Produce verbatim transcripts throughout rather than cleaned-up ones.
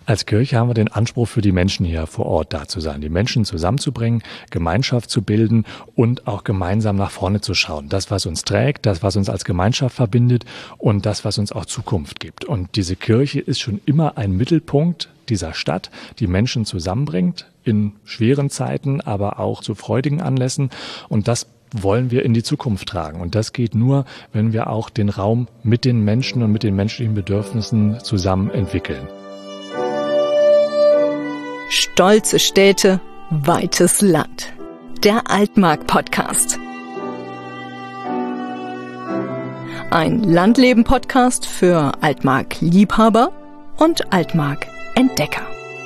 Als Kirche haben wir den Anspruch, für die Menschen hier vor Ort da zu sein, die Menschen zusammenzubringen, Gemeinschaft zu bilden und auch gemeinsam nach vorne zu schauen. Das, was uns trägt, das, was uns als Gemeinschaft verbindet und das, was uns auch Zukunft gibt. Und diese Kirche ist schon immer ein Mittelpunkt dieser Stadt, die Menschen zusammenbringt, in schweren Zeiten, aber auch zu freudigen Anlässen. Und das wollen wir in die Zukunft tragen. Und das geht nur, wenn wir auch den Raum mit den Menschen und mit den menschlichen Bedürfnissen zusammen entwickeln. Stolze Städte, weites Land. Der Altmark-Podcast. Ein Landleben-Podcast für Altmark-Liebhaber und Altmark-Entdecker.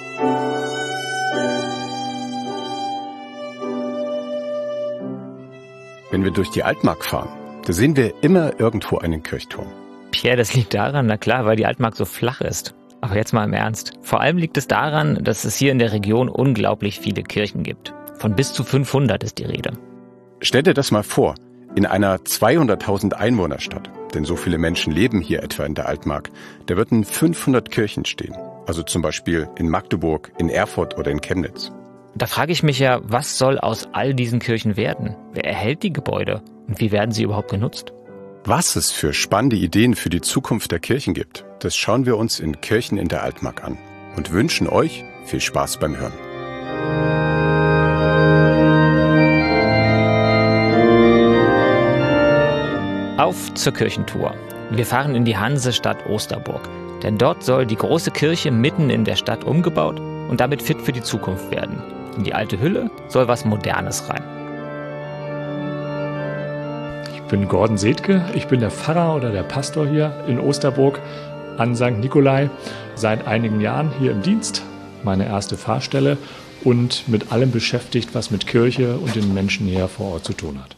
Wenn wir durch die Altmark fahren, da sehen wir immer irgendwo einen Kirchturm. Pierre, das liegt daran, na klar, weil die Altmark so flach ist. Aber jetzt mal im Ernst. Vor allem liegt es daran, dass es hier in der Region unglaublich viele Kirchen gibt. Von bis zu fünfhundert ist die Rede. Stell dir das mal vor, in einer zweihunderttausend Einwohnerstadt, denn so viele Menschen leben hier etwa in der Altmark, da würden fünfhundert Kirchen stehen. Also zum Beispiel in Magdeburg, in Erfurt oder in Chemnitz. Da frage ich mich ja, was soll aus all diesen Kirchen werden? Wer erhält die Gebäude? Und wie werden sie überhaupt genutzt? Was es für spannende Ideen für die Zukunft der Kirchen gibt, das schauen wir uns in Kirchen in der Altmark an und wünschen euch viel Spaß beim Hören. Auf zur Kirchentour. Wir fahren in die Hansestadt Osterburg, denn dort soll die große Kirche mitten in der Stadt umgebaut und damit fit für die Zukunft werden. In die alte Hülle soll was Modernes rein. Ich bin Gordon Sethke, ich bin der Pfarrer oder der Pastor hier in Osterburg an Sankt Nikolai, seit einigen Jahren hier im Dienst, meine erste Pfarrstelle und mit allem beschäftigt, was mit Kirche und den Menschen hier vor Ort zu tun hat.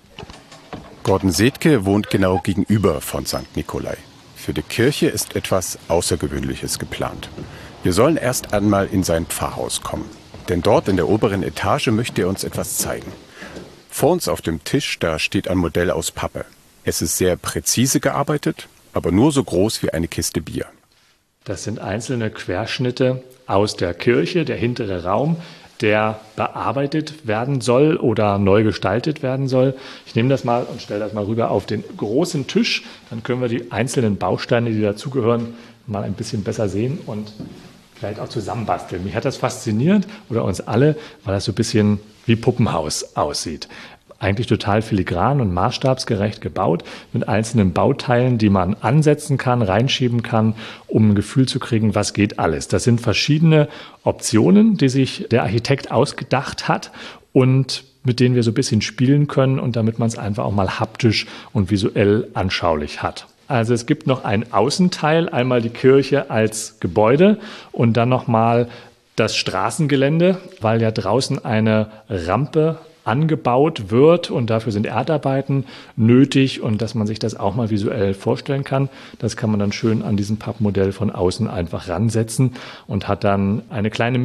Gordon Sethke wohnt genau gegenüber von Sankt Nikolai. Für die Kirche ist etwas Außergewöhnliches geplant. Wir sollen erst einmal in sein Pfarrhaus kommen, denn dort in der oberen Etage möchte er uns etwas zeigen. Vor uns auf dem Tisch, da steht ein Modell aus Pappe. Es ist sehr präzise gearbeitet, aber nur so groß wie eine Kiste Bier. Das sind einzelne Querschnitte aus der Kirche, der hintere Raum, der bearbeitet werden soll oder neu gestaltet werden soll. Ich nehme das mal und stelle das mal rüber auf den großen Tisch. Dann können wir die einzelnen Bausteine, die dazugehören, mal ein bisschen besser sehen und vielleicht auch zusammenbasteln. Mich hat das fasziniert, oder uns alle, weil das so ein bisschen wie Puppenhaus aussieht. Eigentlich total filigran und maßstabsgerecht gebaut, mit einzelnen Bauteilen, die man ansetzen kann, reinschieben kann, um ein Gefühl zu kriegen, was geht alles. Das sind verschiedene Optionen, die sich der Architekt ausgedacht hat und mit denen wir so ein bisschen spielen können und damit man es einfach auch mal haptisch und visuell anschaulich hat. Also es gibt noch einen Außenteil, einmal die Kirche als Gebäude und dann nochmal das Straßengelände, weil ja draußen eine Rampe angebaut wird und dafür sind Erdarbeiten nötig und dass man sich das auch mal visuell vorstellen kann. Das kann man dann schön an diesem Pappmodell von außen einfach ransetzen und hat dann eine kleine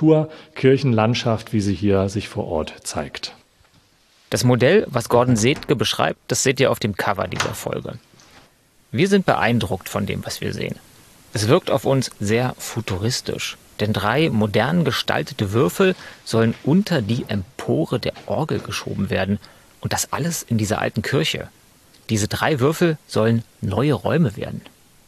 Miniatur-Kirchenlandschaft, wie sie hier sich vor Ort zeigt. Das Modell, was Gordon Sethke beschreibt, das seht ihr auf dem Cover dieser Folge. Wir sind beeindruckt von dem, was wir sehen. Es wirkt auf uns sehr futuristisch, denn drei modern gestaltete Würfel sollen unter die Empore der Orgel geschoben werden. Und das alles in dieser alten Kirche. Diese drei Würfel sollen neue Räume werden.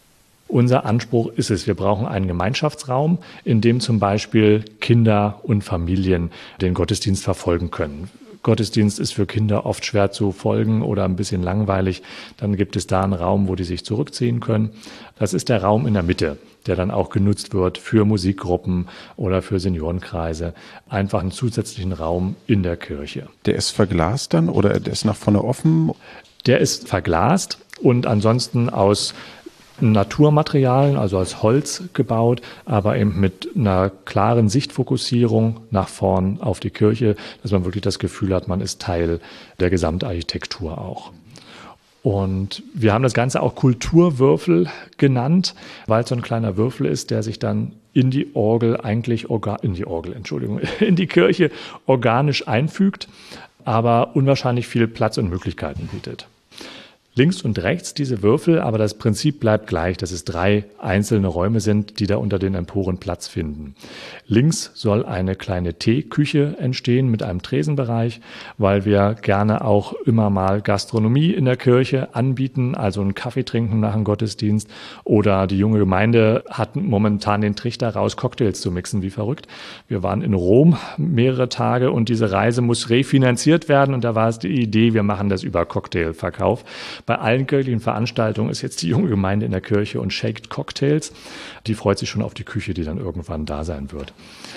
Unser Anspruch ist es, wir brauchen einen Gemeinschaftsraum, in dem zum Beispiel Kinder und Familien den Gottesdienst verfolgen können. Gottesdienst ist für Kinder oft schwer zu folgen oder ein bisschen langweilig. Dann gibt es da einen Raum, wo die sich zurückziehen können. Das ist der Raum in der Mitte, der dann auch genutzt wird für Musikgruppen oder für Seniorenkreise. Einfach einen zusätzlichen Raum in der Kirche. Der ist verglast dann oder der ist nach vorne offen? Der ist verglast und ansonsten aus Naturmaterialien, also aus Holz gebaut, aber eben mit einer klaren Sichtfokussierung nach vorn auf die Kirche, dass man wirklich das Gefühl hat, man ist Teil der Gesamtarchitektur auch. Und wir haben das Ganze auch Kulturwürfel genannt, weil es so ein kleiner Würfel ist, der sich dann in die Orgel eigentlich, orga- in die Orgel, Entschuldigung, in die Kirche organisch einfügt, aber unwahrscheinlich viel Platz und Möglichkeiten bietet. Links und rechts diese Würfel, aber das Prinzip bleibt gleich, dass es drei einzelne Räume sind, die da unter den Emporen Platz finden. Links soll eine kleine Teeküche entstehen mit einem Tresenbereich, weil wir gerne auch immer mal Gastronomie in der Kirche anbieten, also einen Kaffee trinken nach dem Gottesdienst, oder die junge Gemeinde hat momentan den Trichter raus, Cocktails zu mixen, wie verrückt. Wir waren in Rom mehrere Tage und diese Reise muss refinanziert werden und da war es die Idee, wir machen das über Cocktailverkauf. Bei allen kirchlichen Veranstaltungen ist jetzt die junge Gemeinde in der Kirche und shaked Cocktails. Die freut sich schon auf die Küche, die dann irgendwann da sein wird.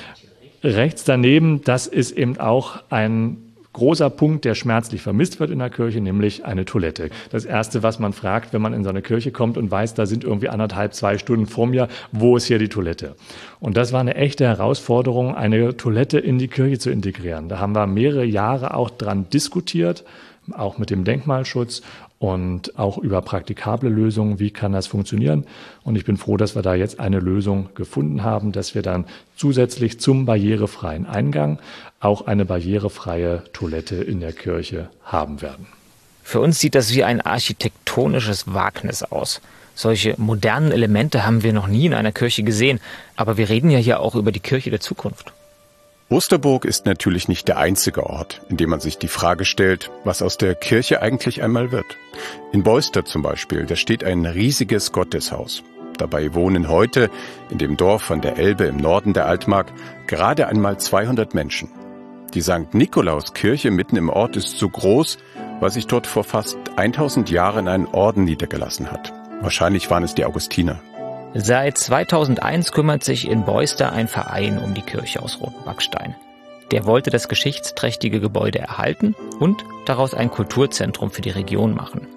Rechts daneben, das ist eben auch ein großer Punkt, der schmerzlich vermisst wird in der Kirche, nämlich eine Toilette. Das Erste, was man fragt, wenn man in so eine Kirche kommt und weiß, da sind irgendwie anderthalb, zwei Stunden vor mir, wo ist hier die Toilette? Und das war eine echte Herausforderung, eine Toilette in die Kirche zu integrieren. Da haben wir mehrere Jahre auch dran diskutiert, auch mit dem Denkmalschutz und auch über praktikable Lösungen, wie kann das funktionieren. Und ich bin froh, dass wir da jetzt eine Lösung gefunden haben, dass wir dann zusätzlich zum barrierefreien Eingang auch eine barrierefreie Toilette in der Kirche haben werden. Für uns sieht das wie ein architektonisches Wagnis aus. Solche modernen Elemente haben wir noch nie in einer Kirche gesehen, aber wir reden ja hier auch über die Kirche der Zukunft. Osterburg ist natürlich nicht der einzige Ort, in dem man sich die Frage stellt, was aus der Kirche eigentlich einmal wird. In Beuster zum Beispiel, da steht ein riesiges Gotteshaus. Dabei wohnen heute in dem Dorf an der Elbe im Norden der Altmark gerade einmal zweihundert Menschen. Die Sankt Nikolauskirche mitten im Ort ist so groß, weil sich dort vor fast tausend Jahren ein Orden niedergelassen hat. Wahrscheinlich waren es die Augustiner. Seit zweitausendeins kümmert sich in Beuster ein Verein um die Kirche aus rotem Backstein. Der wollte das geschichtsträchtige Gebäude erhalten und daraus ein Kulturzentrum für die Region machen.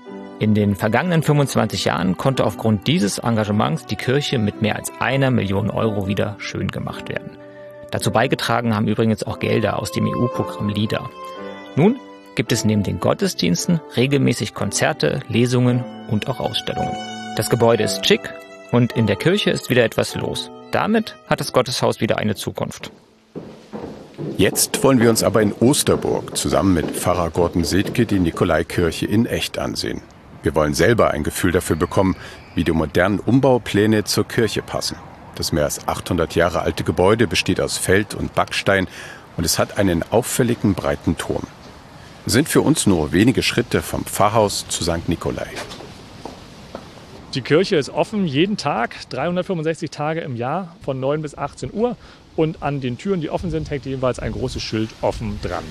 In den vergangenen fünfundzwanzig Jahren konnte aufgrund dieses Engagements die Kirche mit mehr als einer Million Euro wieder schön gemacht werden. Dazu beigetragen haben übrigens auch Gelder aus dem E U-Programm LIDA. Nun gibt es neben den Gottesdiensten regelmäßig Konzerte, Lesungen und auch Ausstellungen. Das Gebäude ist schick und in der Kirche ist wieder etwas los. Damit hat das Gotteshaus wieder eine Zukunft. Jetzt wollen wir uns aber in Osterburg zusammen mit Pfarrer Gordon Sethke die Nikolaikirche in echt ansehen. Wir wollen selber ein Gefühl dafür bekommen, wie die modernen Umbaupläne zur Kirche passen. Das mehr als achthundert Jahre alte Gebäude besteht aus Feld- und Backstein und es hat einen auffälligen breiten Turm. Sind für uns nur wenige Schritte vom Pfarrhaus zu Sankt Nikolai. Die Kirche ist offen jeden Tag, dreihundertfünfundsechzig Tage im Jahr von neun bis achtzehn Uhr. Und an den Türen, die offen sind, hängt jeweils ein großes Schild offen dran.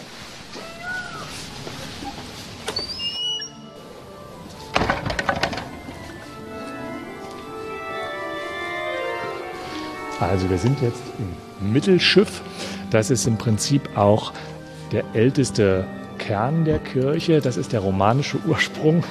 Also wir sind jetzt im Mittelschiff. Das ist im Prinzip auch der älteste Kern der Kirche. Das ist der romanische Ursprung.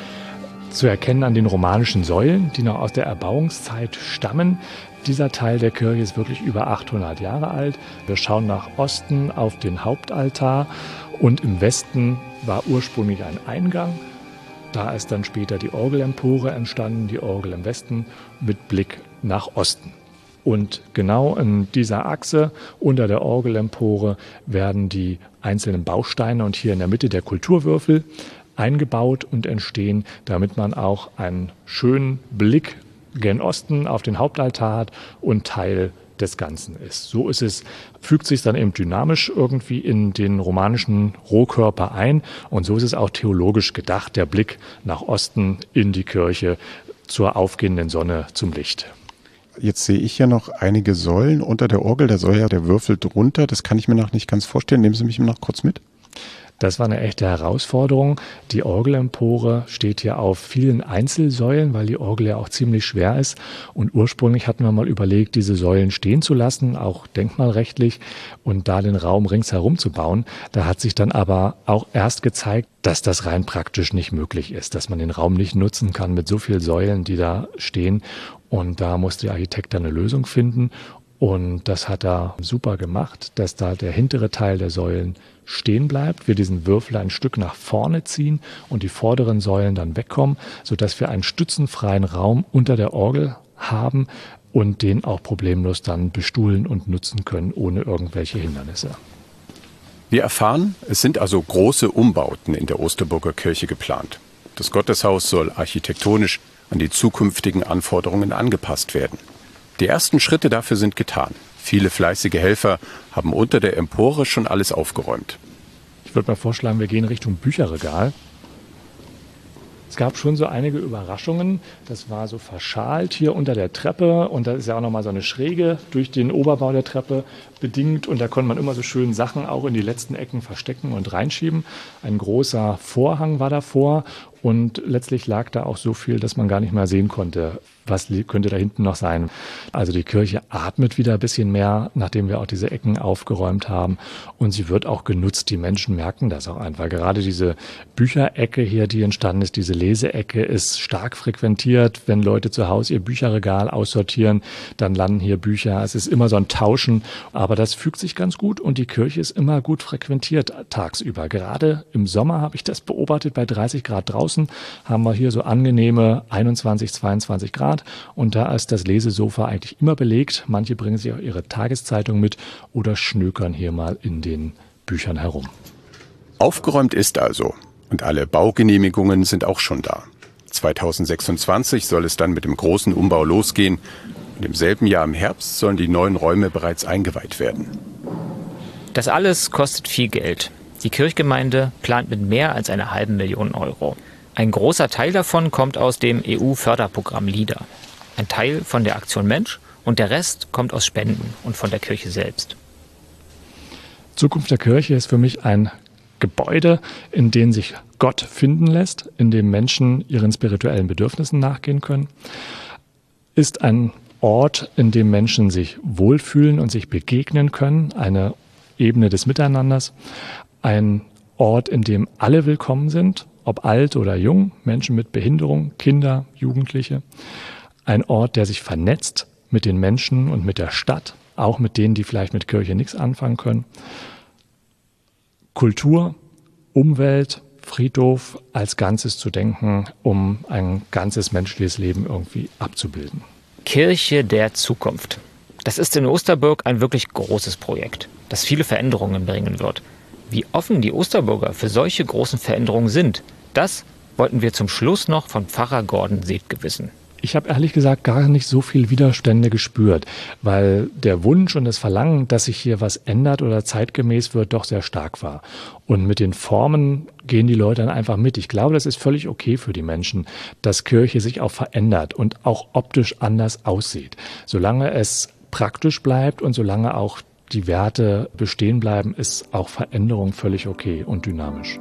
Zu erkennen an den romanischen Säulen, die noch aus der Erbauungszeit stammen. Dieser Teil der Kirche ist wirklich über achthundert Jahre alt. Wir schauen nach Osten auf den Hauptaltar und im Westen war ursprünglich ein Eingang. Da ist dann später die Orgelempore entstanden, die Orgel im Westen mit Blick nach Osten. Und genau in dieser Achse unter der Orgelempore werden die einzelnen Bausteine und hier in der Mitte der Kulturwürfel eingebaut und entstehen, damit man auch einen schönen Blick gen Osten auf den Hauptaltar hat und Teil des Ganzen ist. So ist es, fügt sich dann eben dynamisch irgendwie in den romanischen Rohkörper ein und so ist es auch theologisch gedacht, der Blick nach Osten in die Kirche zur aufgehenden Sonne zum Licht. Jetzt sehe ich ja noch einige Säulen unter der Orgel, da soll ja der Würfel drunter, das kann ich mir noch nicht ganz vorstellen. Nehmen Sie mich noch kurz mit. Das war eine echte Herausforderung. Die Orgelempore steht hier auf vielen Einzelsäulen, weil die Orgel ja auch ziemlich schwer ist. Und ursprünglich hatten wir mal überlegt, diese Säulen stehen zu lassen, auch denkmalrechtlich, und da den Raum ringsherum zu bauen. Da hat sich dann aber auch erst gezeigt, dass das rein praktisch nicht möglich ist, dass man den Raum nicht nutzen kann mit so vielen Säulen, die da stehen. Und da musste der Architekt dann eine Lösung finden. Und das hat er super gemacht, dass da der hintere Teil der Säulen stehen bleibt, wir diesen Würfel ein Stück nach vorne ziehen und die vorderen Säulen dann wegkommen, sodass wir einen stützenfreien Raum unter der Orgel haben und den auch problemlos dann bestuhlen und nutzen können, ohne irgendwelche Hindernisse. Wir erfahren, es sind also große Umbauten in der Osterburger Kirche geplant. Das Gotteshaus soll architektonisch an die zukünftigen Anforderungen angepasst werden. Die ersten Schritte dafür sind getan. Viele fleißige Helfer haben unter der Empore schon alles aufgeräumt. Ich würde mal vorschlagen, wir gehen Richtung Bücherregal. Es gab schon so einige Überraschungen. Das war so verschalt hier unter der Treppe und da ist ja auch nochmal so eine Schräge durch den Oberbau der Treppe bedingt und da konnte man immer so schön Sachen auch in die letzten Ecken verstecken und reinschieben. Ein großer Vorhang war davor und letztlich lag da auch so viel, dass man gar nicht mehr sehen konnte, was könnte da hinten noch sein. Also die Kirche atmet wieder ein bisschen mehr, nachdem wir auch diese Ecken aufgeräumt haben und sie wird auch genutzt. Die Menschen merken das auch einfach. Gerade diese Bücherecke hier, die entstanden ist, diese Leseecke ist stark frequentiert. Wenn Leute zu Hause ihr Bücherregal aussortieren, dann landen hier Bücher. Es ist immer so ein Tauschen, aber das fügt sich ganz gut und die Kirche ist immer gut frequentiert tagsüber. Gerade im Sommer habe ich das beobachtet, bei dreißig Grad draußen haben wir hier so angenehme einundzwanzig, zweiundzwanzig Grad und da ist das Lesesofa eigentlich immer belegt. Manche bringen sich auch ihre Tageszeitung mit oder schnökern hier mal in den Büchern herum. Aufgeräumt ist also und alle Baugenehmigungen sind auch schon da. zweitausendsechsundzwanzig soll es dann mit dem großen Umbau losgehen und im selben Jahr im Herbst sollen die neuen Räume bereits eingeweiht werden. Das alles kostet viel Geld. Die Kirchgemeinde plant mit mehr als einer halben Million Euro. Ein großer Teil davon kommt aus dem E U-Förderprogramm LEADER. Ein Teil von der Aktion Mensch und der Rest kommt aus Spenden und von der Kirche selbst. Zukunft der Kirche ist für mich ein Gebäude, in dem sich Gott finden lässt, in dem Menschen ihren spirituellen Bedürfnissen nachgehen können. Ist ein Ort, in dem Menschen sich wohlfühlen und sich begegnen können, eine Ebene des Miteinanders. Ein Ort, in dem alle willkommen sind, ob alt oder jung, Menschen mit Behinderung, Kinder, Jugendliche. Ein Ort, der sich vernetzt mit den Menschen und mit der Stadt, auch mit denen, die vielleicht mit Kirche nichts anfangen können. Kultur, Umwelt, Friedhof als Ganzes zu denken, um ein ganzes menschliches Leben irgendwie abzubilden. Kirche der Zukunft. Das ist in Osterburg ein wirklich großes Projekt, das viele Veränderungen bringen wird. Wie offen die Osterburger für solche großen Veränderungen sind, das wollten wir zum Schluss noch von Pfarrer Gordon Sethke wissen. Ich habe ehrlich gesagt gar nicht so viel Widerstände gespürt, weil der Wunsch und das Verlangen, dass sich hier was ändert oder zeitgemäß wird, doch sehr stark war. Und mit den Formen gehen die Leute dann einfach mit. Ich glaube, das ist völlig okay für die Menschen, dass Kirche sich auch verändert und auch optisch anders aussieht. Solange es praktisch bleibt und solange auch die Werte bestehen bleiben, ist auch Veränderung völlig okay und dynamisch.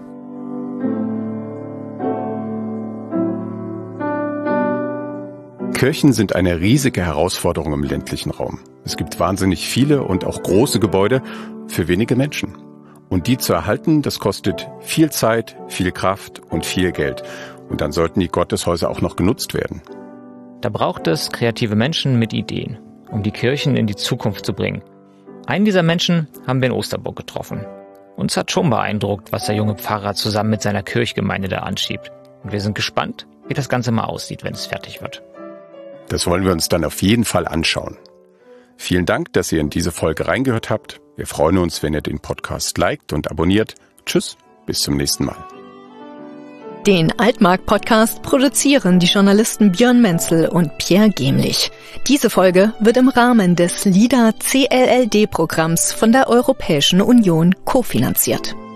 Kirchen sind eine riesige Herausforderung im ländlichen Raum. Es gibt wahnsinnig viele und auch große Gebäude für wenige Menschen. Und die zu erhalten, das kostet viel Zeit, viel Kraft und viel Geld. Und dann sollten die Gotteshäuser auch noch genutzt werden. Da braucht es kreative Menschen mit Ideen, um die Kirchen in die Zukunft zu bringen. Einen dieser Menschen haben wir in Osterburg getroffen. Uns hat schon beeindruckt, was der junge Pfarrer zusammen mit seiner Kirchgemeinde da anschiebt. Und wir sind gespannt, wie das Ganze mal aussieht, wenn es fertig wird. Das wollen wir uns dann auf jeden Fall anschauen. Vielen Dank, dass ihr in diese Folge reingehört habt. Wir freuen uns, wenn ihr den Podcast liked und abonniert. Tschüss, bis zum nächsten Mal. Den Altmark-Podcast produzieren die Journalisten Björn Menzel und Pierre Gemlich. Diese Folge wird im Rahmen des LEADER C L L D-Programms von der Europäischen Union kofinanziert.